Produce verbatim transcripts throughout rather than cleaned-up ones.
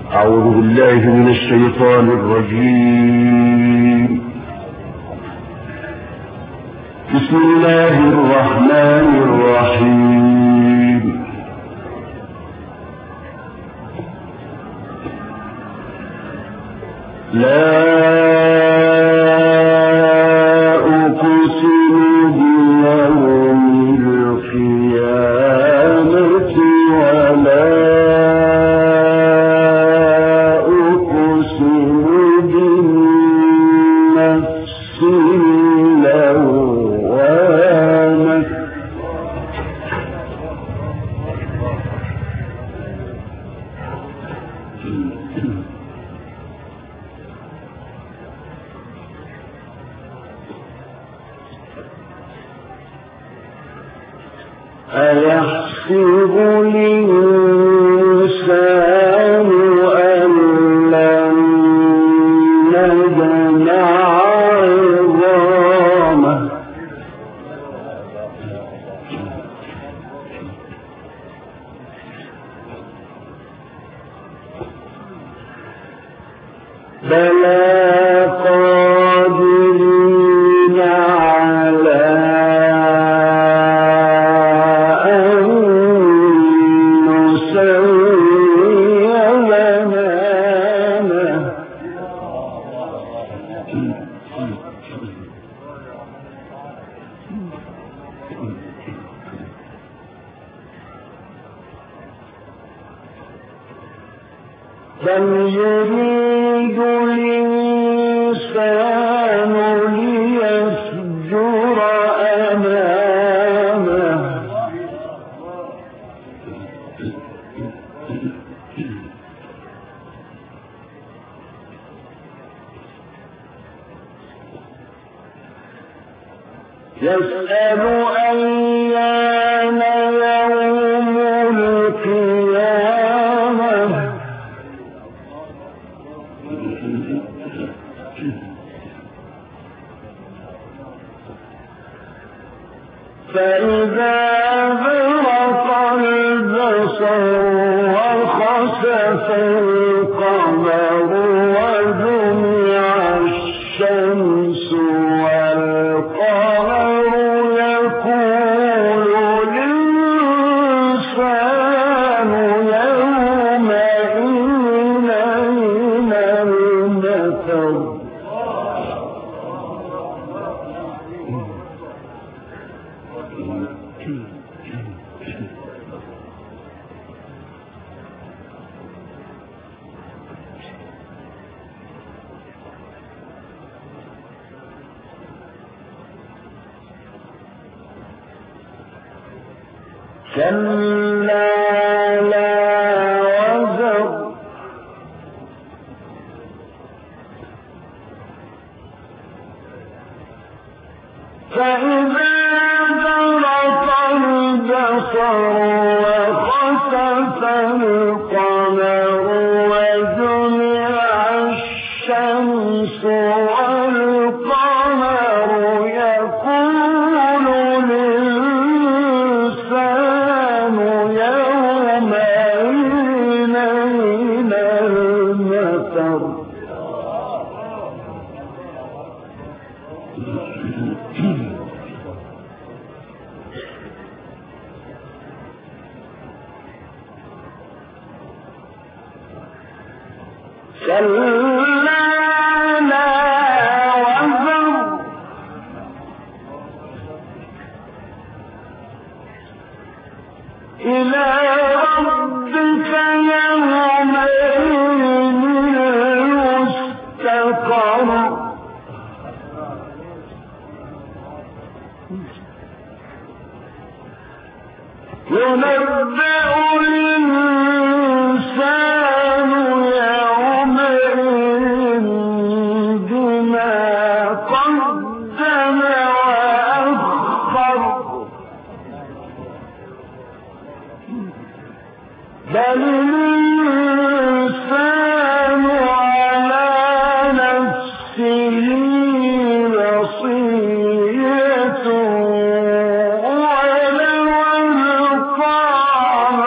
أعوذ بالله من الشيطان الرجيم. بسم الله الرحمن الرحيم. لا أيحسب الإنسان أن لن نجمع عظامه بلى قادرين على بل يريد الإنسان ليفجر أمامه يسأل أيان يوم القيامة فإذا برق البصر وخسف القمر وجمع الشمس والقمر يقول الإنسان يومئذ أين المفر كلا لا وزر فإذا برق البصر وخسف القمر وجمع الشمس والقمر يقول الإنسان يومئذ أين المفر كلا لا وزر إلى ربك يومئذ المستقر ينبأ الإنسان يومئذ بما قدم وأخر بل الإنسان على نفسه بصيرة ولو ألقى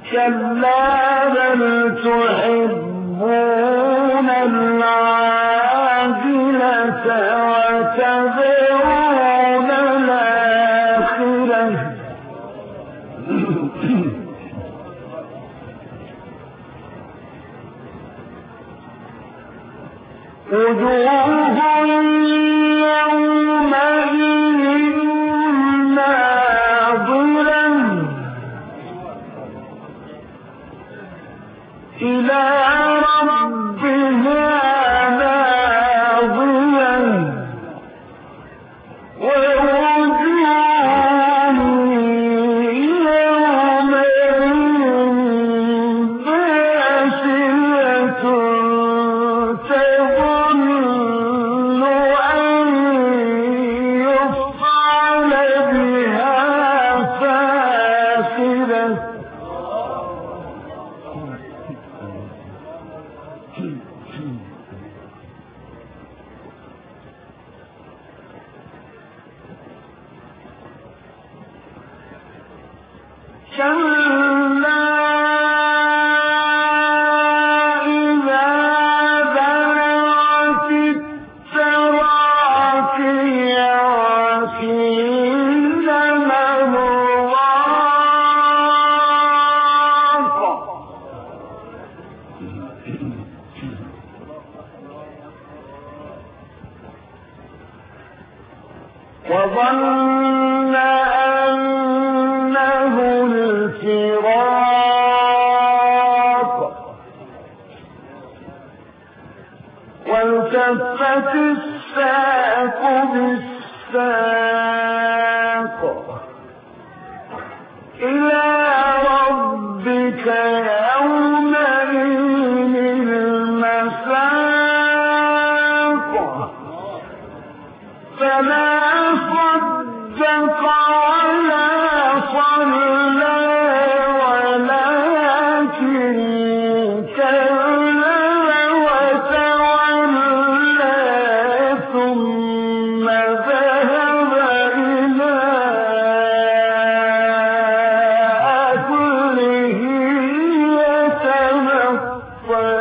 كلا بل تحبون العاجلة وتذرون الآخرة وجوه يومئذ ناظرة إلى ربها ناظرة ووجوه يومئذ باسرة تظن أن يفعل بها فاقرة كلا إذا بلغت التراقي وقيل من راق وظن أنه الفراق والتفت الساق بالساق إلى ربك يومئذ المساق فلا صدق ولا صلى ولكن كذب وتولى ثم ذهب إلى أهله يتمطى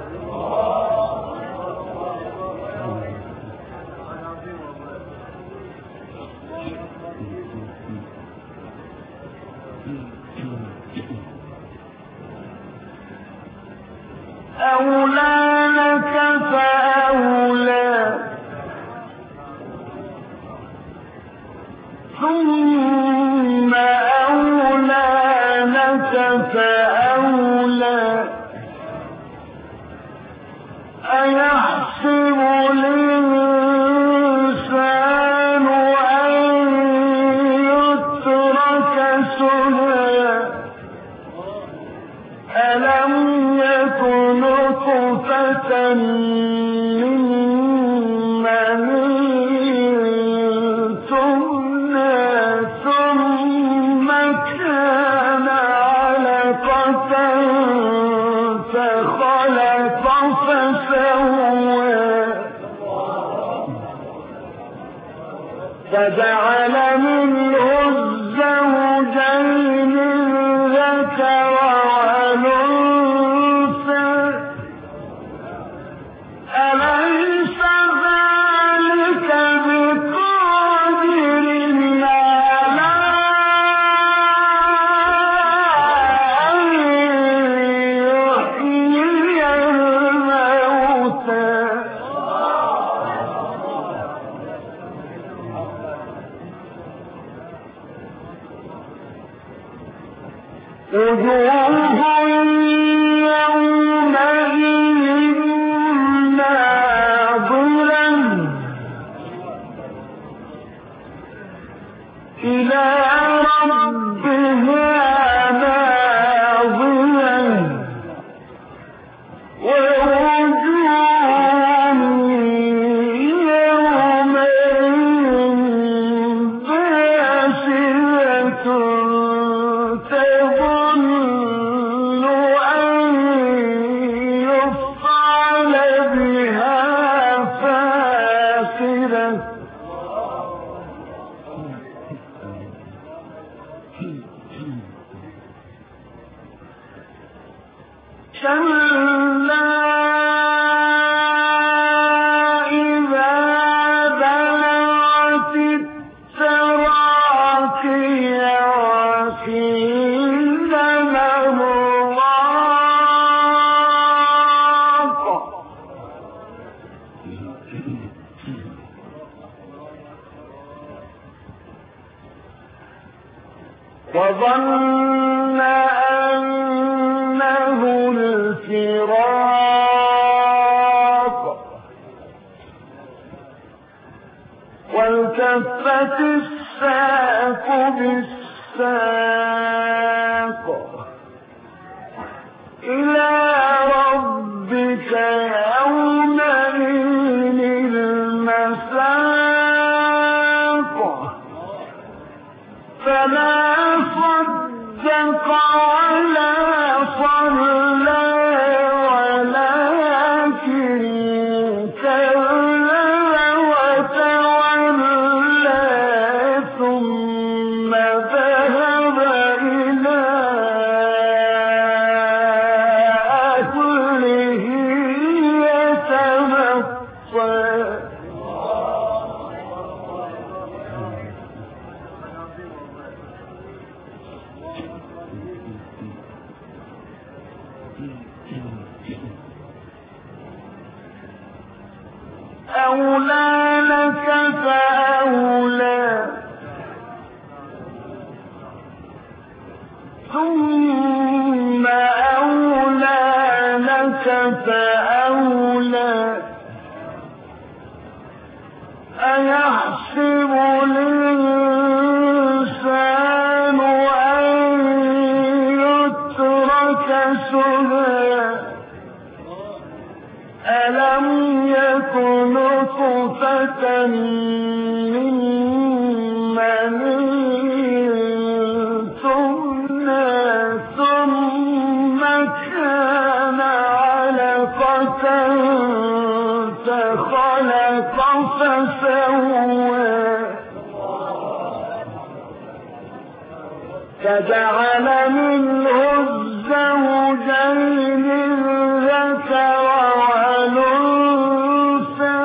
أولى لك فأولى ثم أولى لك فأولى أيحسب الإنسان أن يترك سدى ألم يكن نطفة من مني تمنى ثم كان علقة فخلق فسوى فجعل منه الزوجين الذكر والأنثى أليس ذلك بقادر على أن يحيي الموتى كلا إذا بلغت التراقي وقيل من راق وظن أنه الفراق والتفت الساق بالساق إلى ربك يومئذ المساق فلا صدق ولا صلى ولكن كذب وتولى ثم ذهب إلى أهله يتمطى أولى لك فأولى ثم أولى لك فأولى أيحسب الإنسان أن يترك سدى ألم يكن نطفة من مني تمنى ثم كان علقة فخلق فسوى فجعل منه الزوجين الذكر والأنثى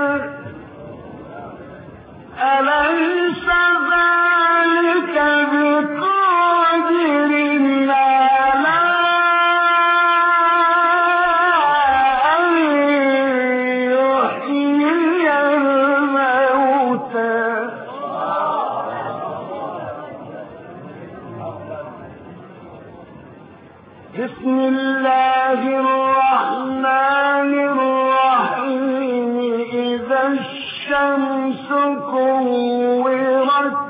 أليس ذلك بقادر على أن يحيي الموتى بسم الله الرحمن الرحيم إذا الشمس كورت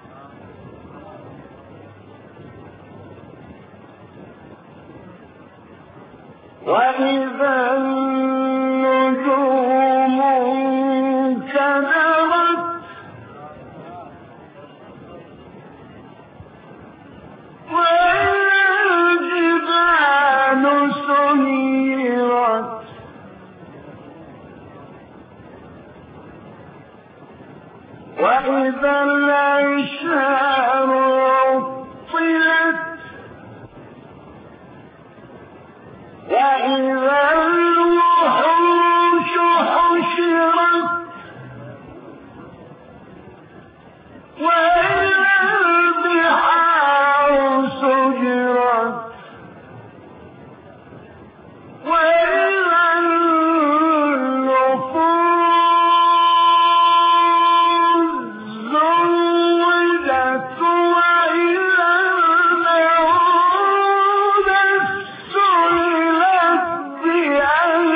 وإذا النجوم انكدرت سيرت وإذا العشار عطلت وإذا الوحوش حشرت وإذا البحار سجرت وإذا النفوس زوجت وإذا الموءودة سئلت بأي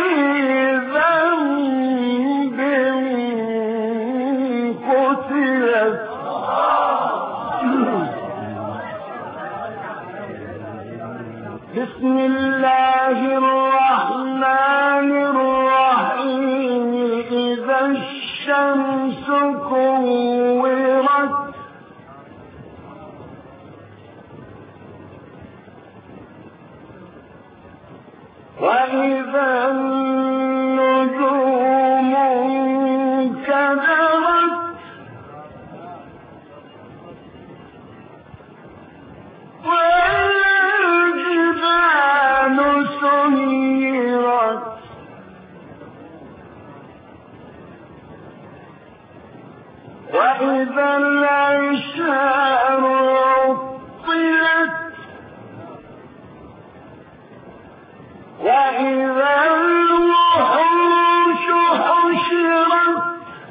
ذنب قتلت بسم الله الرحمن الرحيم إذا الشمس كورت وإذا النجوم انكدرت وإذا الجبال سيرت وإذا العشار عطلت وإذا الوحوش حشرت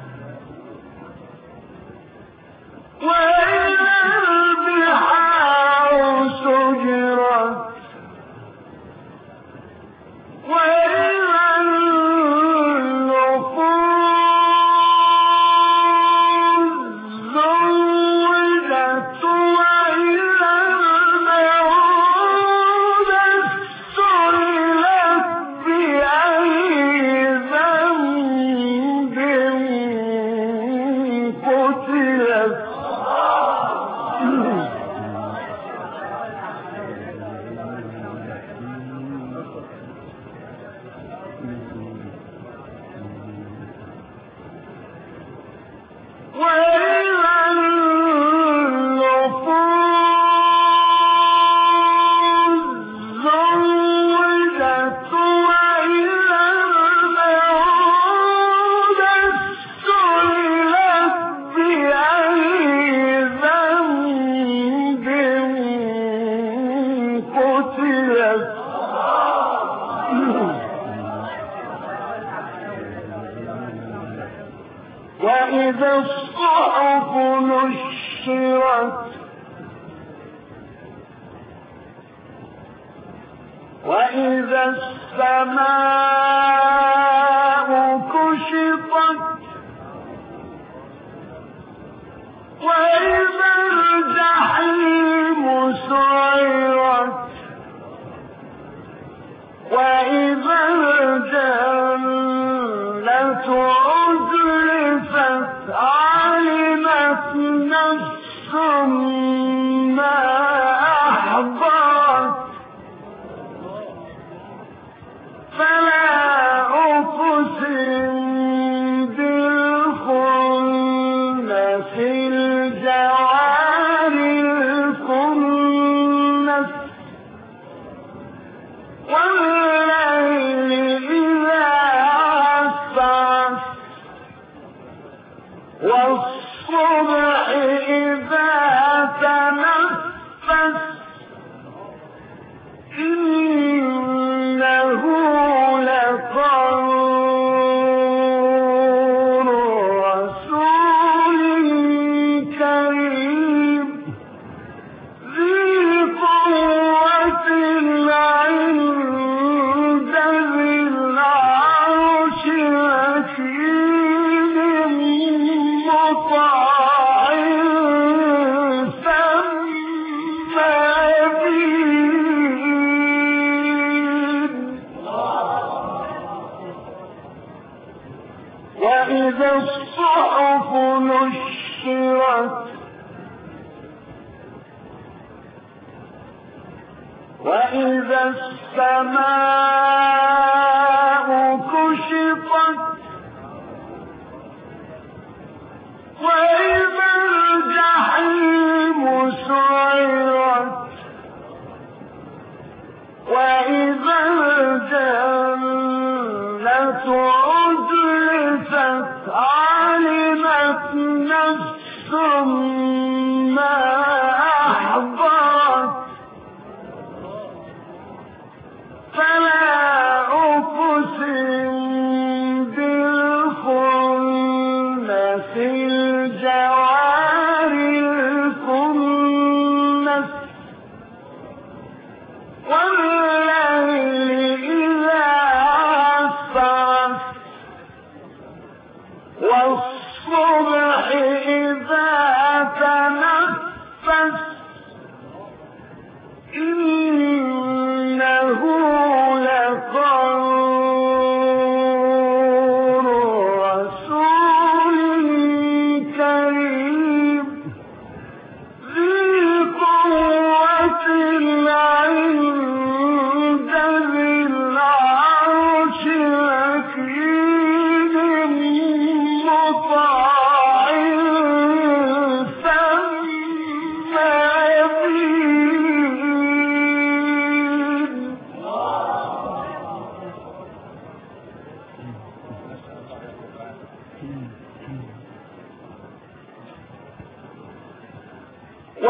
وإذا البحار سجرت وإذا النفوس زوجت وإذا الموءودة سئلت بأي ذنب قتلت وإذا النفوس زوجت وإذا الموءودة سئلت بأي ذنب قتلت وإذا الصحف نشرت وإذا السماء كشطت وإذا الجحيم سعرت وإذا الجنة أزلفت علمت نفس ما أحضرت فلا أقسم بالخنس الجوار الكنس والليل إذا عسعس والصبح إذا تنفس إنه لقول رسول كريم ذي قوة عند ذي العرش مكين مطاع ثم أمين وإذا الصحف نشرت وإذا السماء كشطت وإذا الجحيم سعرت وإذا الجنة أزلفت علمت نفس ما أحضرت فلا أقسم بالخنس الجوار الكنس والليل إذا عسعس والصبح إذا تنفس إنه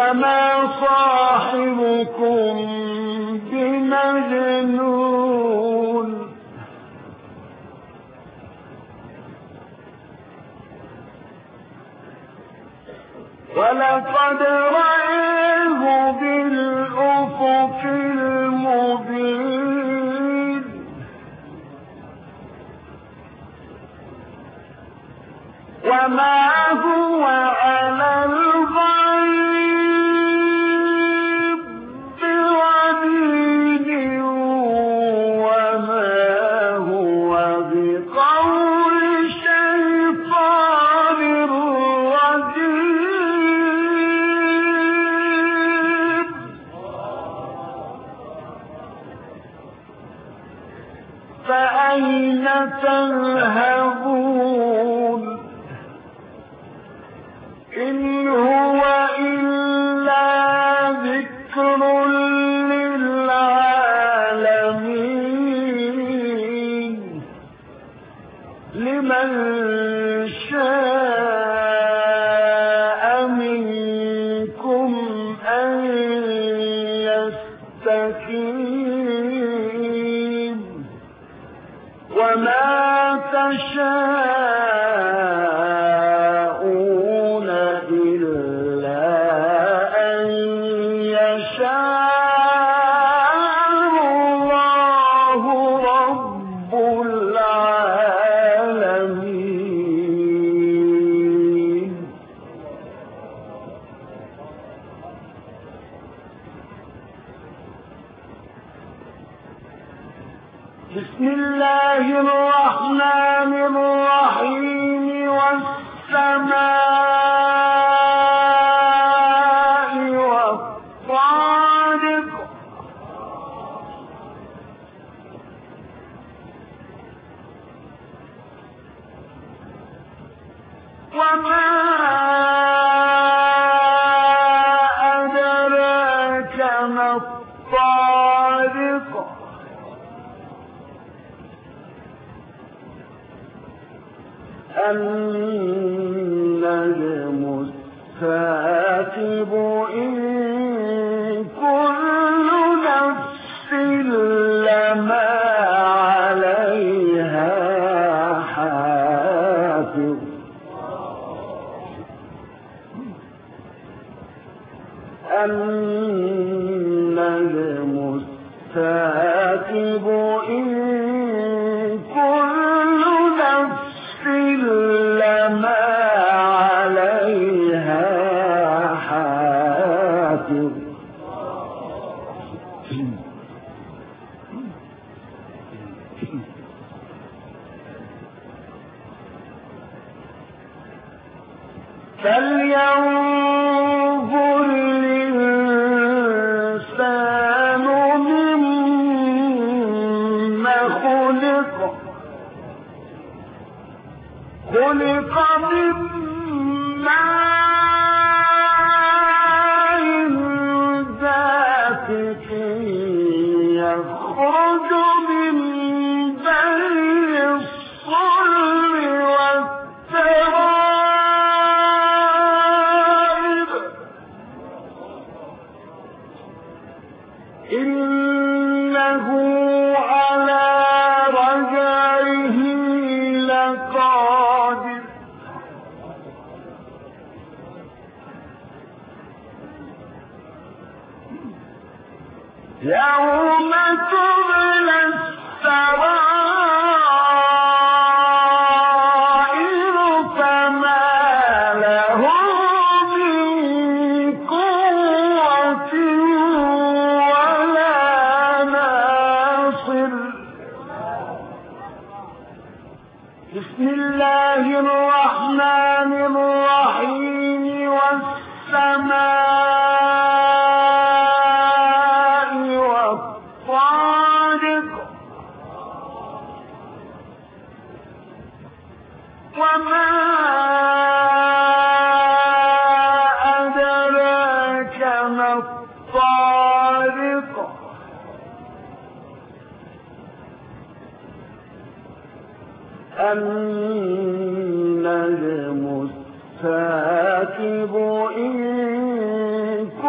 وما صاحبكم بمجنون ولقد رآه بالأفق المبين وما هو على الغيب بضنين وما هو بقول شيطان رجيم فأين تذهبون إن هو إلا ذكر للعالمين لمن شاء منكم أن يستقيم وما تشاءون إلا أن يشاء الله رب العالمين بسم الله الرحمن الرحيم والسماء والطارق وما أدراك ما الطارق النجم الثاقب إن كل نفس لما عليها حافظ النجم الثاقب إن كل نفس لما عليها حافظ فلينظر الإنسان مما خلق خلق من ماء دافق يخرج من بين الصلب والترائب إنه على رجعه لقادر يوم تبلى السرائر فما له من قوة ولا ناصر بسم الله الرحمن الرحيم والسماء والطارق وما أدراك ما الطارق النجم الثاقب إن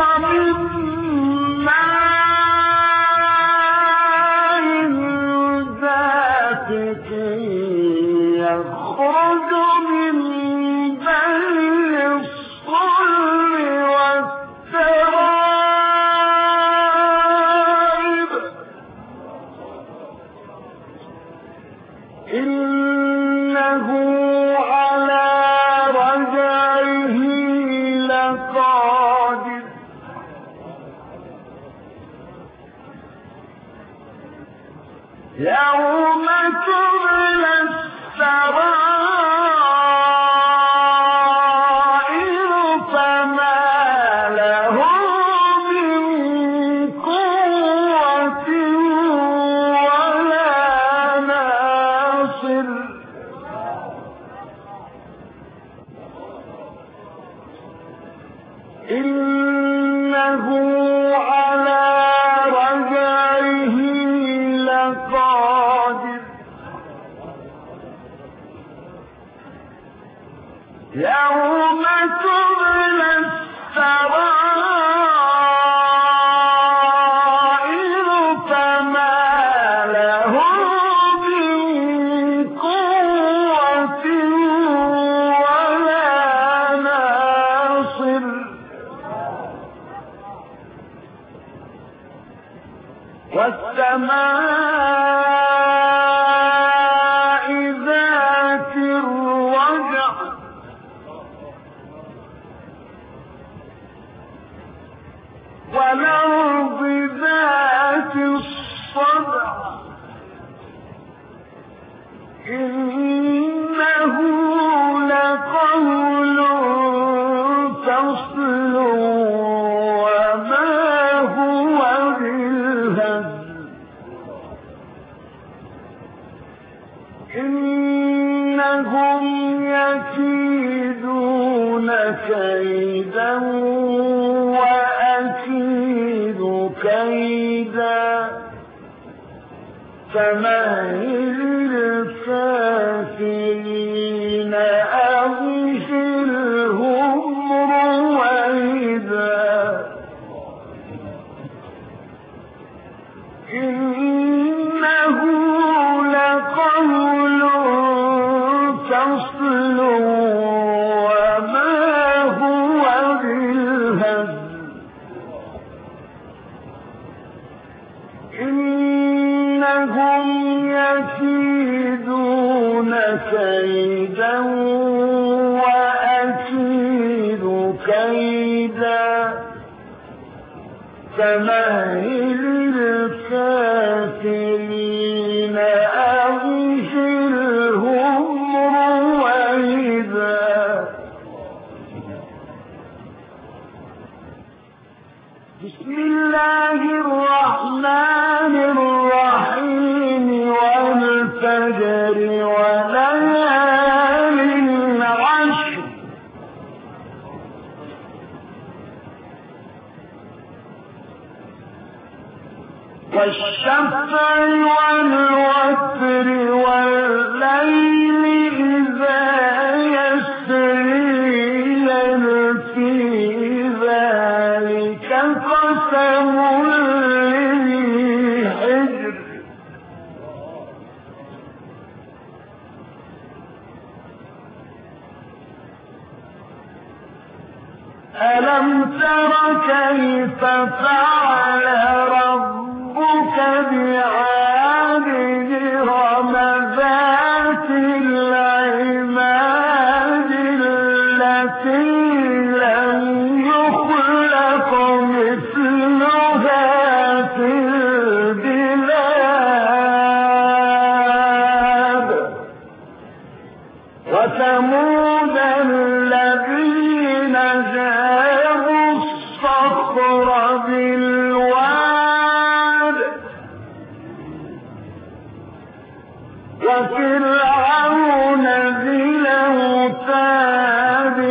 يوم تبلى السرائر فما له من قوة ولا ناصر إنه على رجعه لقادر يوم تبلى السرائر فما له من قوة ولا ناصر والسماء ذات الرجع والأرض ذات الصدع إنه لقول فصل وما هو بالهزل إنهم يكيدون كيدا وأكيد كيدا فمهل الكافرين أمهلهم رويدا إنه لقول فصل وما هو بالهزل إنهم يكيدون كيدا وأكيد كيدا فمهل الكافرين أمهلهم رويدا بسم الله الرحمن الرحيم والفجر وليال عشر والشفع والوتر والليل إذا يسري هل في ذلك قسم لذي حجر ألم تر كيف فعل ربك بعاد إرم ذات العماد التي لم يخلق مثلها في البلاد وثمود الذين جابوا الصخر بالواد وفرعون ذي الأوتاد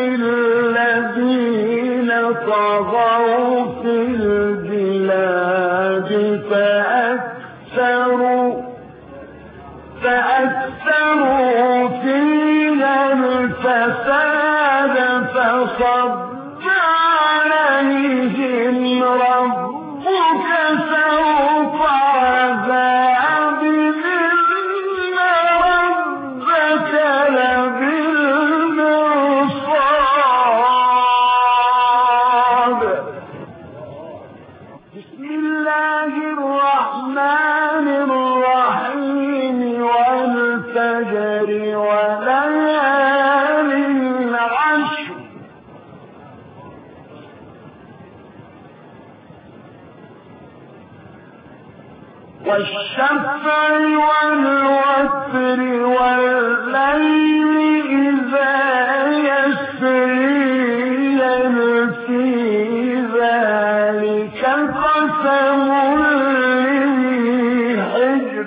الذين طغوا في البلاد فأكثروا فأكثروا فيها الفساد فصب عليهم والشفع والوتر والليل إذا يسري هل في ذلك قسم لذي حجر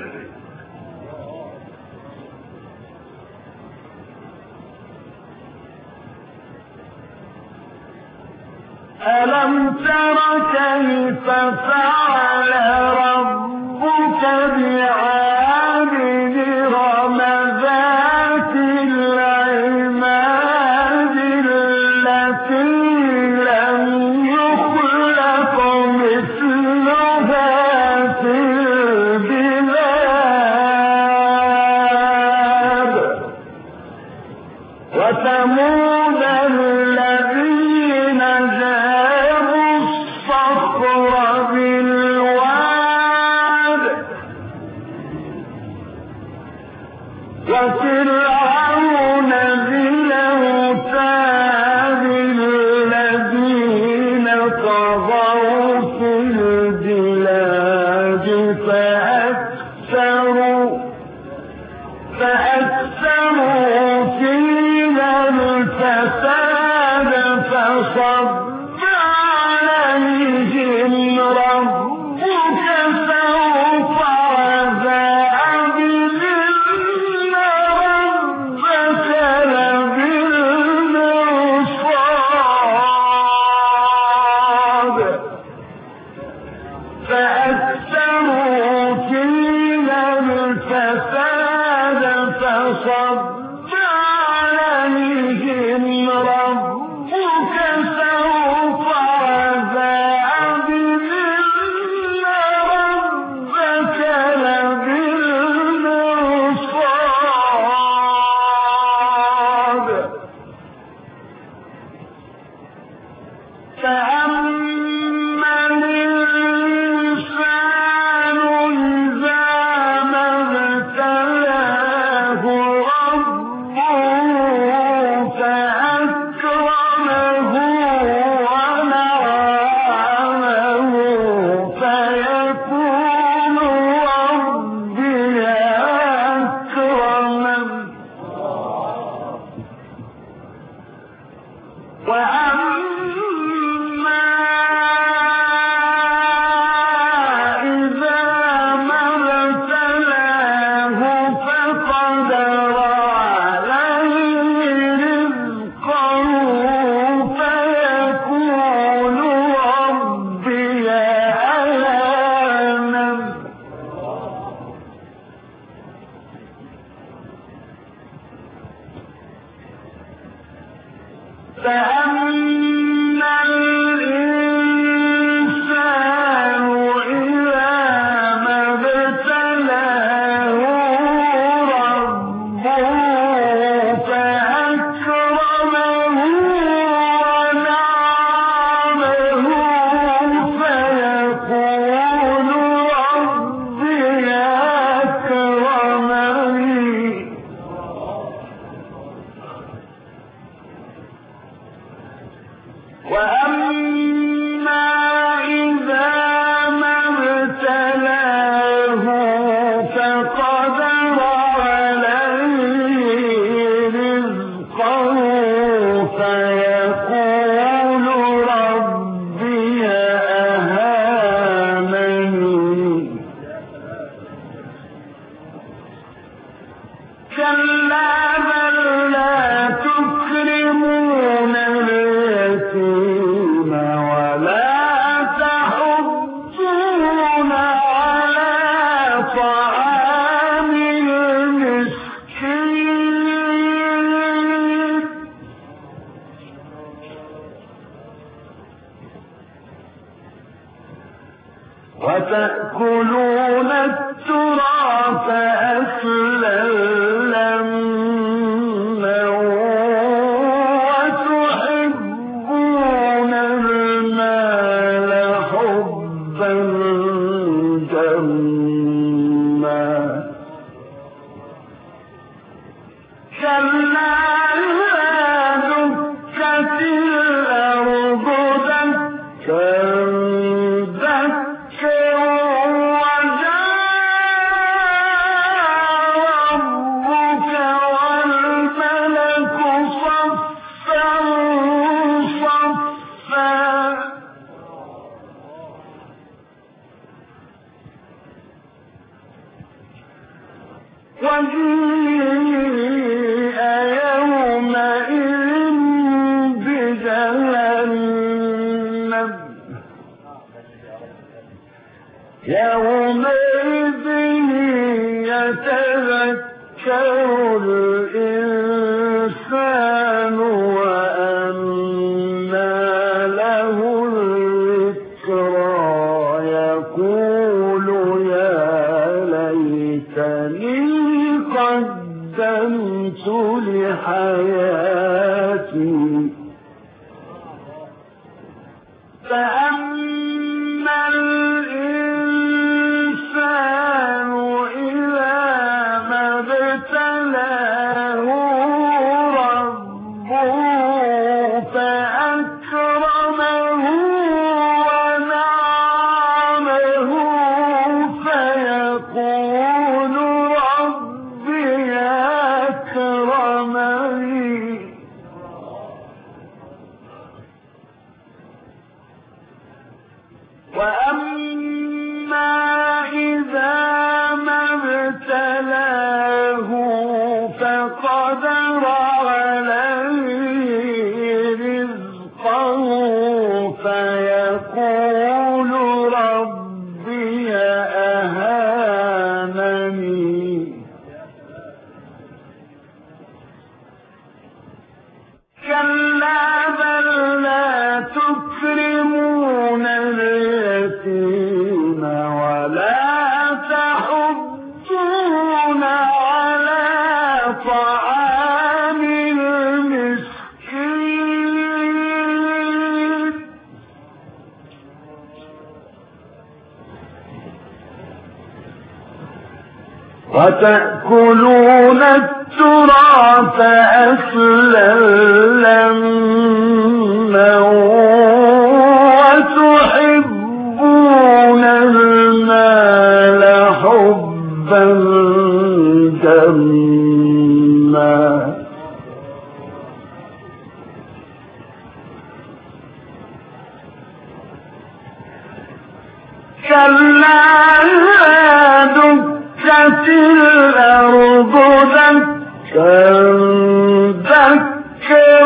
ألم تر كيف فعل ربك بعاد إرم ذات العماد التي لم يخلق مثلها في البلاد وثمود الذين جابوا الصخر بالواد وفرعون ذي الأوتاد الذين طغوا في البلاد فأكثروا فأكثروا فيها الفساد فصب عليهم ربك سوط عذاب إن ربك لبالمرصاد فأكثروا فيها الفساد فصب عليهم ربك سوط عذاب إن ربك لبالمرصاد فأما الإنسان إذا ما ابتلاه ربه فأكرمه ونعمه فيقول ربي أكرمن وأما إذا ما ابتلاه فقدر عليه رزقه فيقول ربي أهانن فأما الإنسان إذا ما ابتلاه ربه فأكرمه ونعمه فيقول ربي أكرمن وأما إذا ما ابتلاه فقدر عليه رزقه فيقول ربي أهانن كلا بل لا تكرمون اليتيم ولا تحضون على طعام المسكين وتأكلون التراث أكلا لما وتحبون المال حبا جما كلا إذا دكت الأرض دكا دكا وجاء وجيء يومئذ بجهنم يومئذ يتذكر الإنسان وأنى له الذكرى يقول يا ليتني قدمت لحياتي فأما الإنسان إذا ما ابتلاه ربه فأكرمه ونعمه فيقول ربي أكرمني وأما إذا ما ابتلاه فقدر عليه رزقه فيقول ربي أهانني كلا بل لا تكرمون اليتيم ولا تحضون على طعام المسكين وتأكلون التراث أكلا لما وتحبون المال حبا جما كلا دكت الأرض دكا دكا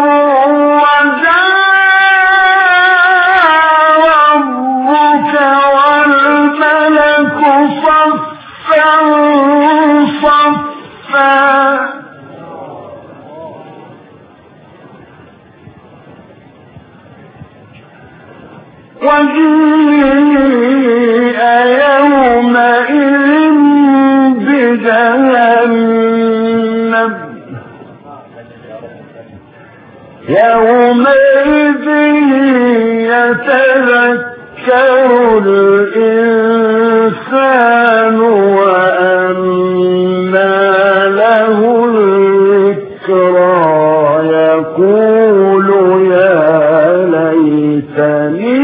وجاء ربك والملك صفا صفا وجيء يومئذ بجهنم يومئذ يتذكر الإنسان وأنى له الذكرى يقول يا ليتني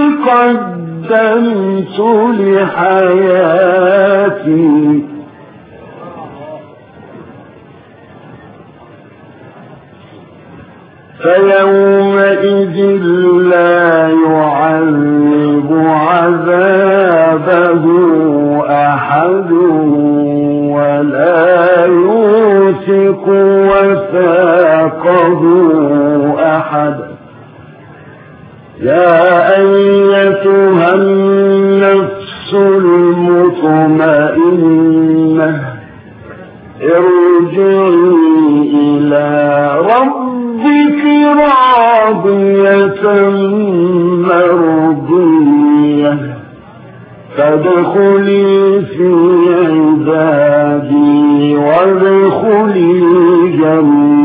قدمت لحياتي فيومئذ لا يعذب عذابه أحد ولا يوثق وثاقه أحد يا أيتها النفس المطمئنة ارجعي إلى ربك راضية مرضية فادخلي في عبادي وادخلي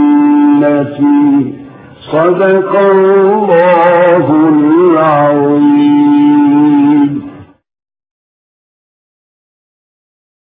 جنتي صدق الله العظيم.